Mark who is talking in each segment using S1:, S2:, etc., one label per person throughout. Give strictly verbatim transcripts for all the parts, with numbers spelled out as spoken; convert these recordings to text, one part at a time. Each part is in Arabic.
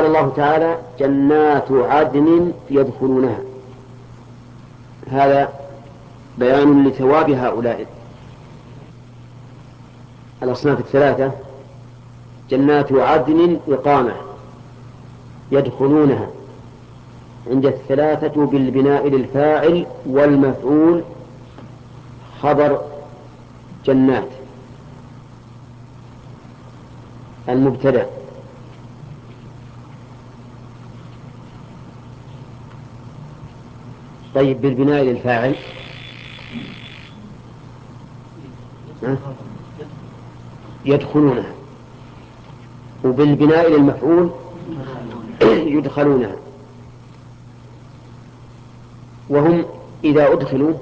S1: قال الله تعالى جنات عدن يدخلونها، هذا بيان لثواب هؤلاء الأصناف الثلاثة. جنات عدن إقامة يدخلونها، عند الثلاثة بالبناء للفاعل والمفعول خبر جنات المبتدأ. طيب بالبناء للفاعل يدخلونها، وبالبناء للمفعول يدخلونها. وهم إذا أدخلوا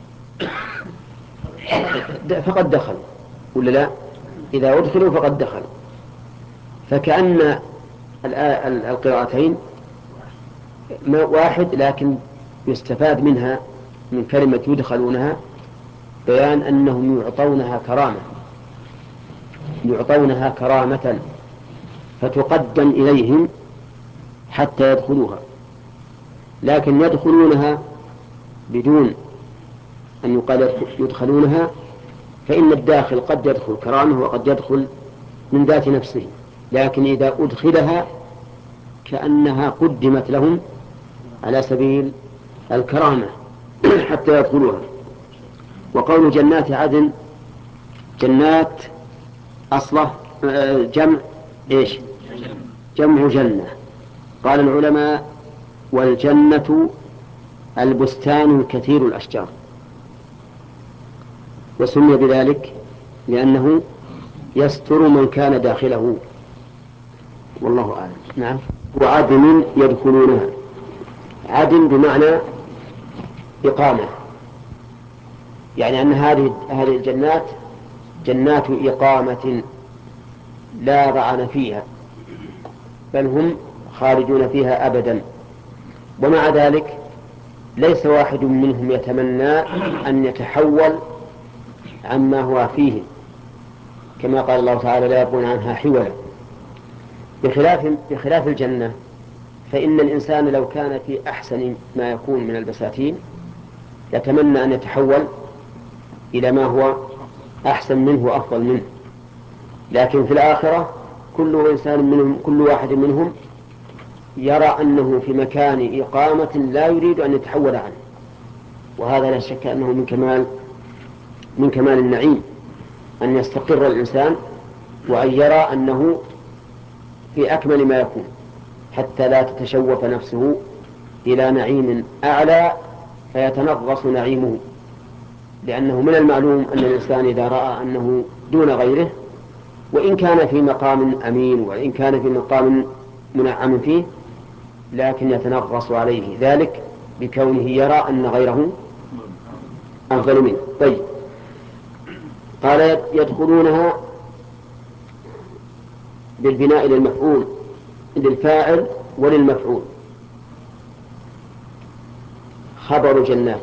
S1: فقد دخلوا ولا لا؟ إذا أدخلوا فقد دخلوا، فكأن القراءتين واحد، لكن يستفاد منها من كلمة يدخلونها بيان أنهم يعطونها كرامة، يعطونها كرامة فتقدم إليهم حتى يدخلوها. لكن يدخلونها بدون أن يقال يدخلونها، فإن الداخل قد يدخل كرامة وقد يدخل من ذات نفسه، لكن إذا أدخلها كأنها قدمت لهم على سبيل الكرامة حتى يدخلوها. وقول جنات عدن، جنات أصله جمع إيش؟ جمع جنة. قال العلماء والجنة البستان الكثير الأشجار، وسمي بذلك لأنه يستر من كان داخله، والله أعلم. نعم. وعدن يدخلونها، عدن بمعنى إقامة، يعني أن هذه هذه الجنات جنات إقامة لا ضعن فيها، بل هم خارجون فيها أبدا. ومع ذلك ليس واحد منهم يتمنى أن يتحول عما هو فيه، كما قال الله تعالى لا يبغون عنها حولا. بخلاف, بخلاف الجنة، فإن الإنسان لو كان في أحسن ما يكون من البساتين يتمنى أن يتحول إلى ما هو أحسن منه وأفضل منه. لكن في الآخرة كل إنسان منهم، كل واحد منهم يرى أنه في مكان إقامة لا يريد أن يتحول عنه، وهذا لا شك أنه من كمال من كمال النعيم أن يستقر الإنسان وأن يرى أنه في أكمل ما يكون، حتى لا تتشوف نفسه إلى نعيم أعلى فيتنغص نعيمه. لأنه من المعلوم أن الإنسان إذا رأى أنه دون غيره، وإن كان في مقام أمين وإن كان في مقام منعم فيه، لكن يتنغص عليه ذلك بكونه يرى أن غيره أفضل منه. طيب، قال يدخلونها بالبناء للمفعول للفاعل وللمفعول خبر جنات.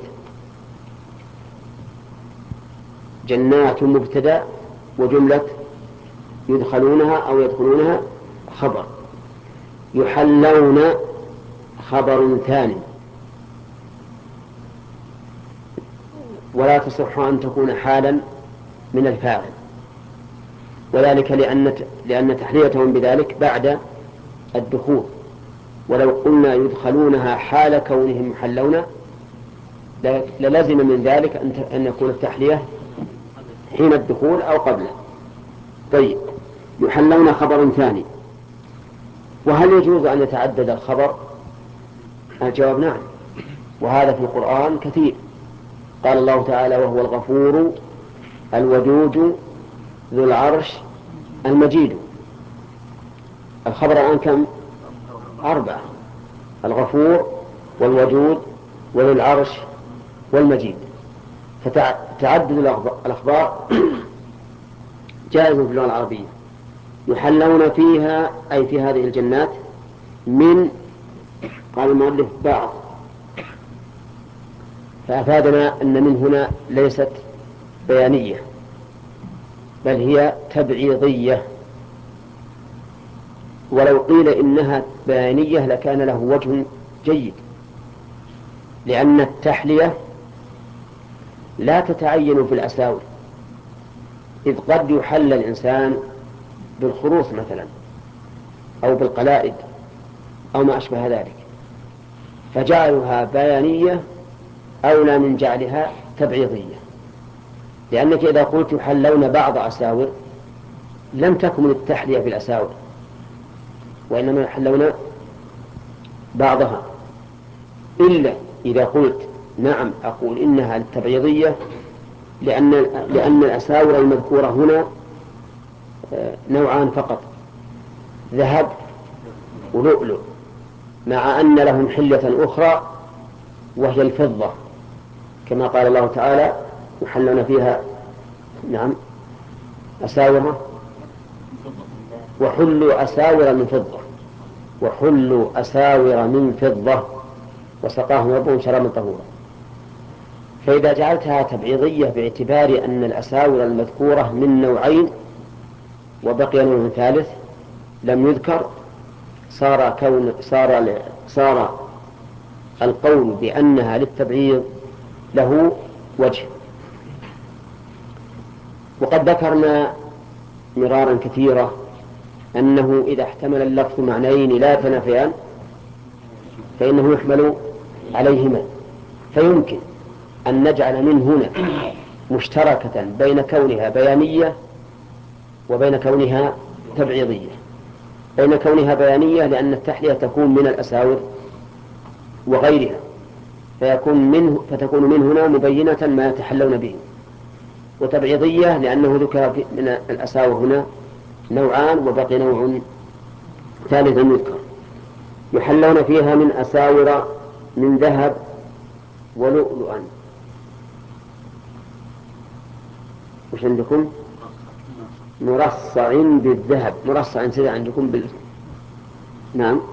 S1: جنات مبتدأ وجملة يدخلونها أو يدخلونها خبر. يحلون خبر ثاني، ولا تصح أن تكون حالا من الفاعل، وذلك لأن لأن تحليتهم بذلك بعد الدخول. ولو قلنا يدخلونها حال كونهم يحلون للزم من ذلك أن يكون التحلية حين الدخول أو قبله. طيب، يحلون خبر ثاني، وهل يجوز أن يتعدد الخبر؟ الجواب نعم، وهذا في القرآن كثير. قال الله تعالى وهو الغفور الودود ذو العرش المجيد. الخبر الآن كم؟ أربعة: الغفور والودود وذو العرش والمجيد. فتعدد الأخبار جائز في اللغة العربية. يحلون فيها أي في هذه الجنات من، قال المؤلف، بعض، فأفادنا أن من هنا ليست بيانية بل هي تبعيضية، ولو قيل إنها بيانية لكان له وجه جيد، لأن التحلية لا تتعين في الأساور، إذ قد يحل الإنسان بالخروص مثلا أو بالقلائد أو ما أشبه ذلك، فجعلها بيانية أولى من جعلها تبعيضية، لأنك إذا قلت يحلون بعض أساور لم تكن التحلية في الأساور، وإنما يحلون بعضها، إلا إذا قلت نعم أقول إنها التبعيضية، لأن, لأن الأساور المذكورة هنا نوعان فقط، ذهب ولؤلؤ، مع أن لهم حلة أخرى وهي الفضة، كما قال الله تعالى يحلون فيها نعم أساور وحلوا أساور من فضة وحلوا أساور من فضة وسقاهم ربهم شرابا طهورا. فإذا جعلتها تبعيضية باعتبار أن الأساور المذكورة من نوعين وبقي نوع ثالث لم يذكر، صار كون صار صار القول بأنها للتبعيض له وجه. وقد ذكرنا مرارا كثيرة أنه إذا احتمل اللفظ معنيين لا يتنافيان فإنه يحمل عليهما، فيمكن أن نجعل من هنا مشتركة بين كونها بيانية وبين كونها تبعيضية. بين كونها بيانية لأن التحلية تكون من الأساور وغيرها، فيكون منه فتكون من هنا مبينة ما يتحلون به، وتبعيضية لأنه ذكر من الأساور هنا نوعان وبقي نوع ثالث يذكر. يحلون فيها من أساور من ذهب ولؤلؤا. وش عندكم؟ مرصع بالذهب. مرصع سيدة عندكم بال... نعم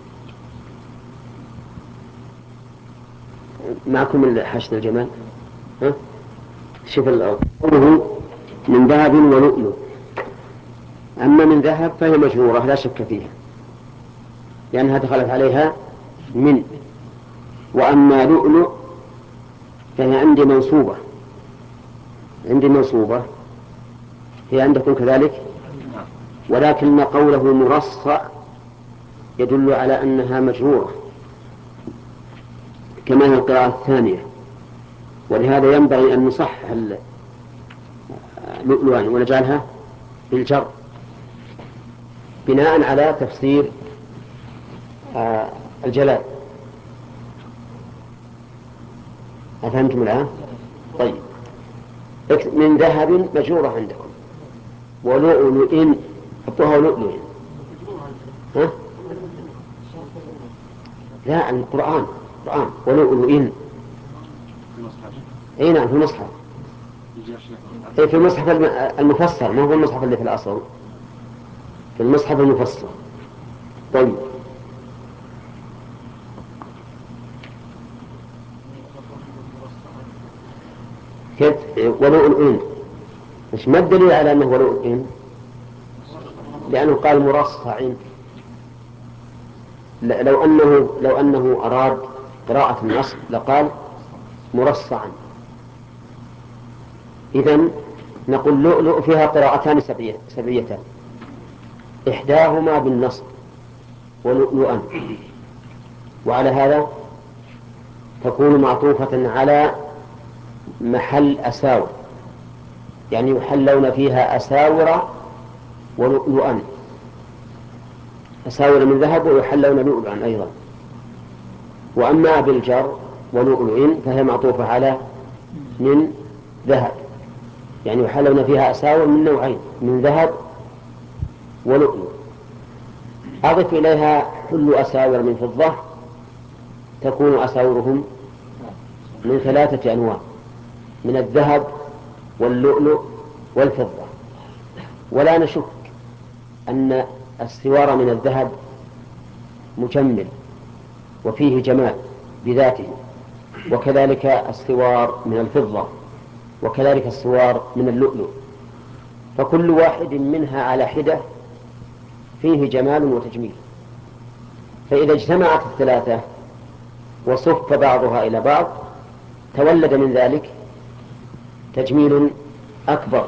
S1: معكم حشد الجمال. ها؟ شوف قوله من ذهب ولؤلؤ. أما من ذهب فهي مجرورة لا شك فيها لأنها دخلت عليها من. وأما لؤلؤ فهي عندي منصوبة عندي منصوبة هي عندكم كذلك، ولكن قوله مرصع يدل على أنها مجرورة كما هي القراءة الثانية، ولهذا ينبغي أن نصحح لؤلؤا ونجعلها بالجر بناء على تفسير آه الجلال. أفهمتم الآن؟ طيب، من ذهب مجرورة عندكم، ولؤلؤ حطوها لؤلؤ. ها؟ لا، القرآن القرآن ولؤلؤ. اي نعم في المصحف، في المصحف المفسر، ما هو المصحف اللي في الأصل، في المصحف المفسر. طيب، كيف ولؤلؤ؟ مش ما الدليل على أنه ولؤلؤ؟ لأنه قال مرصع. لو أنه لو أنه أراد قراءة النص لقال مرصعا. إذن نقول لؤلؤ فيها قراءتان سبعيتان، إحداهما بالنصب ولؤلؤا، وعلى هذا تكون معطوفة على محل أساور، يعني يحلون فيها أساور ولؤلؤا، أساور من ذهب ويحلون لؤلؤا أيضا. وأما بالجر ولؤلؤ فهي معطوفة على من ذهب، يعني يحلون فيها أساور من نوعين، من ذهب ولؤلؤ. أضف إليها حل أساور من فضة، تكون أساورهم من ثلاثة أنواع، من الذهب واللؤلؤ والفضة. ولا نشك أن السوار من الذهب مجمل وفيه جمال بذاته، وكذلك السوار من الفضة، وكذلك السوار من اللؤلؤ، فكل واحد منها على حدة فيه جمال وتجميل، فإذا اجتمعت الثلاثة وصف بعضها إلى بعض تولد من ذلك تجميل أكبر.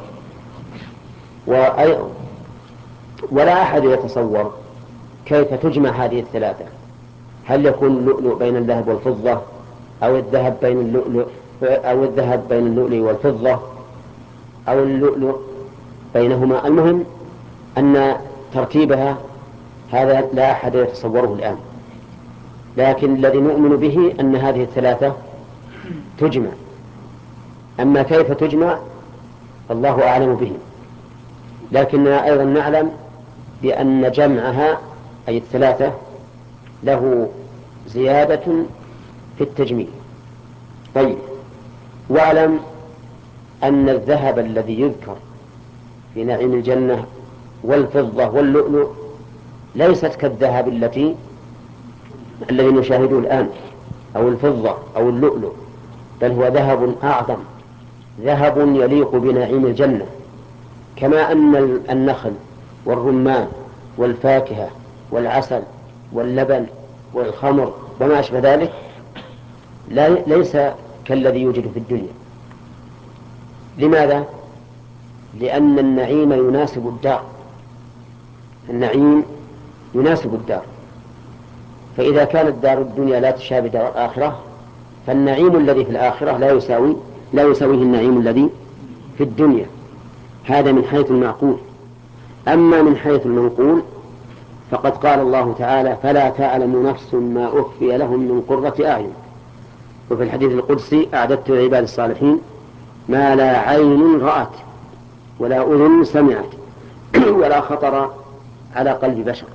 S1: ولا أحد يتصور كيف تجمع هذه الثلاثة، هل يكون اللؤلؤ بين الذهب والفضة، أو الذهب بين اللؤلؤ أو الذهب بين اللؤلؤ والفضة، أو اللؤلؤ بينهما. المهم أن ترتيبها هذا لا أحد يتصوره الآن، لكن الذي نؤمن به أن هذه الثلاثة تجمع. أما كيف تجمع الله أعلم به، لكننا أيضا نعلم بأن جمعها أي الثلاثة له زيادة في التجميل. طيب، واعلم أن الذهب الذي يذكر في نعيم الجنة والفضة واللؤلؤ ليست كالذهب التي الذي نشاهده الآن، أو الفضة أو اللؤلؤ، بل هو ذهب أعظم، ذهب يليق بنعيم الجنة. كما أن النخل والرمان والفاكهة والعسل واللبن والخمر وما أشبه ذلك ليس كالذي يوجد في الدنيا. لماذا؟ لأن النعيم يناسب الدار، النعيم يناسب الدار، فإذا كانت دار الدنيا لا تشابه دار الآخرة فالنعيم الذي في الآخرة لا يساوي لا يساويه النعيم الذي في الدنيا. هذا من حيث المعقول. أما من حيث المنقول فقد قال الله تعالى: فلا تعلم نفس ما أخفي لهم من قرة أعين. وفي الحديث القدسي: أعددت لعباد الصالحين ما لا عين رأت ولا أذن سمعت ولا خطر على قلب بشر.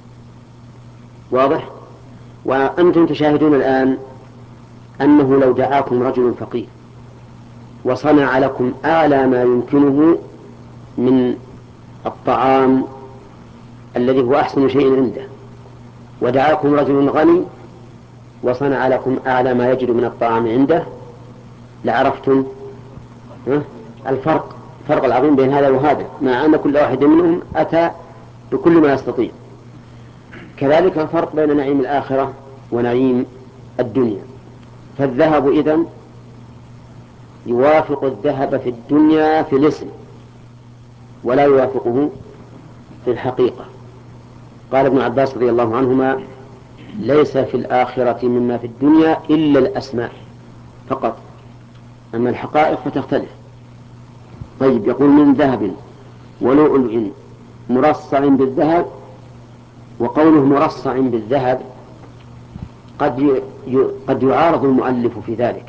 S1: واضح؟ وأنتم تشاهدون الآن أنه لو دعاكم رجل فقير وصنع لكم أعلى ما يمكنه من الطعام الذي هو أحسن شيء عنده، ودعاكم رجل غني وصنع لكم أعلى ما يجد من الطعام عنده، لعرفتم الفرق الفرق العظيم بين هذا وهذا، مع أن كل واحد منهم أتى بكل ما يستطيع. كذلك الفرق بين نعيم الآخرة ونعيم الدنيا. فالذهب إذن يوافق الذهب في الدنيا في الاسم ولا يوافقه في الحقيقة. قال ابن عباس رضي الله عنهما: ليس في الآخرة مما في الدنيا إلا الأسماء فقط، أما الحقائق فتختلف. طيب، يقول: من ذهب ولؤلؤ مرصع بالذهب. وقوله مرصع بالذهب قد قد يعارض المؤلف في ذلك،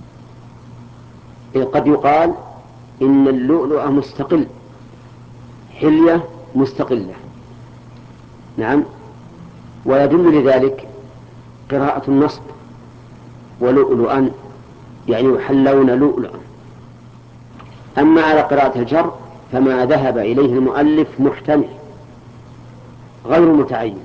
S1: قد يقال إن اللؤلؤ مستقل، حلية مستقلة. نعم، ويدل لذلك قراءة النصب: ولؤلؤا، يعني يحلون لؤلؤا. أما على قراءة الجر فما ذهب إليه المؤلف محتمل غير متعين.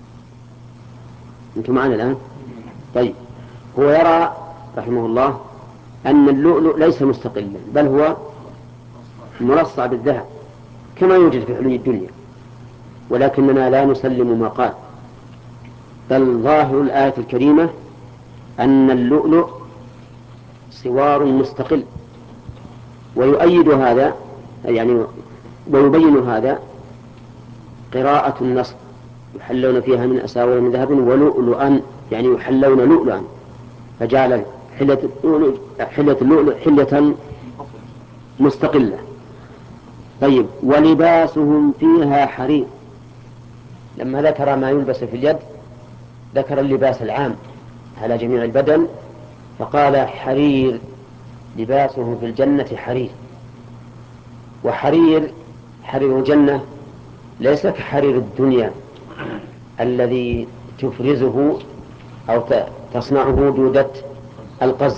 S1: أنتم معنا الآن؟ طيب، هو يرى رحمه الله أن اللؤلؤ ليس مستقلا، بل هو مرصع بالذهب كما يوجد في حلي الدنيا، ولكننا لا نسلم ما قال، بل ظاهر الآية الكريمة أن اللؤلؤ سوار مستقل. ويؤيد هذا يعني ويبين هذا قراءة النصب: يحلون فيها من أساور من ذهب ولؤلؤا، يعني يحلون لؤلؤا، فجعل حلة اللؤلؤ حلة اللؤلؤ حلة مستقلة. طيب، ولباسهم فيها حرير. لما ذكر ما يلبس في اليد ذكر اللباس العام على جميع البدن، فقال: حرير، لباسهم في الجنة حرير. وحرير حرير الجنة ليس كحرير الدنيا الذي تفرزه أو تصنعه دودة القز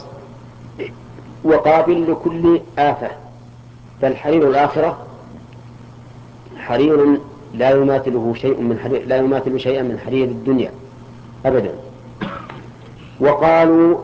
S1: وقابل لكل آفة، بل حرير الآخرة حرير لا يماثله شيء من حرير لا يماثل شيئا من حرير الدنيا أبدا. وقالوا